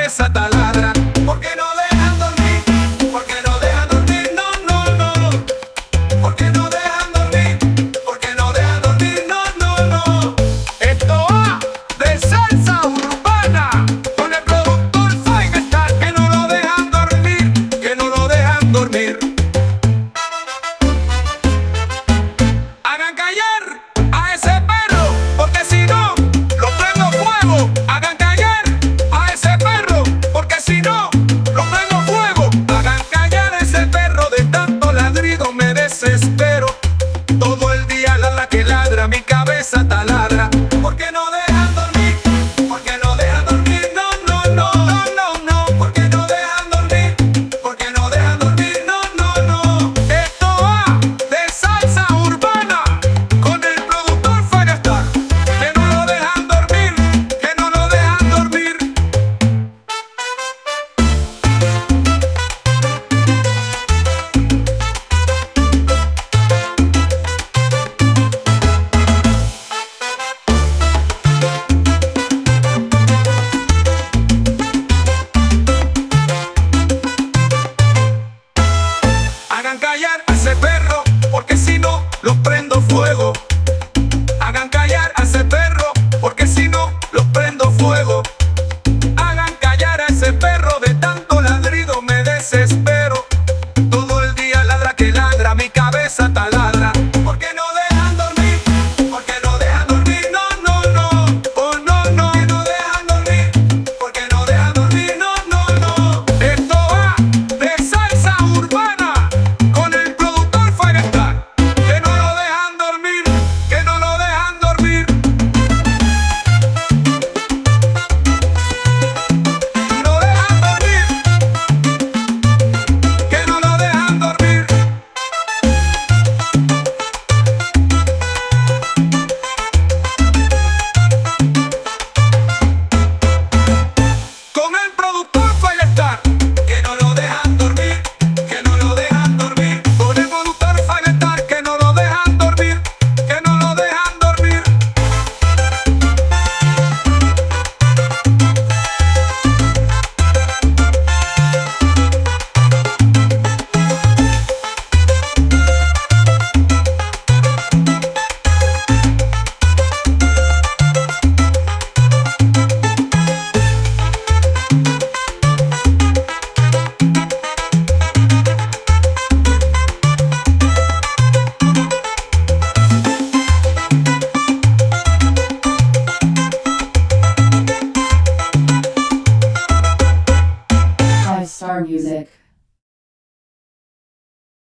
cabeza taladra. Porque no dejan dormir, porque no dejan dormir, no, no, no. Porque no dejan dormir, porque no dejan dormir, no, no, no. Esto va de salsa urbana con el productor Finestar, que no lo dejan dormir, que no lo dejan dormir. Hagan callar a ese perro, porque si no, lo prendo fuego. Hagan callar a ese perro, porque si no, lo prendo fuego. Hagan callar a ese perro, de tanto ladrido me desespero. Todo el día la que ladra, mi cabeza taladra. Porque no dejan dormir, porque no dejan dormir, no, no, no, no, no, no. Porque no dejan dormir, porque no dejan dormir, no, no, no. Esto va de salsa urbana con el productor Finestar, que no lo dejan dormir, que no lo dejan dormir. Hagan callar a ese perro, porque si no, lo prendo fuego.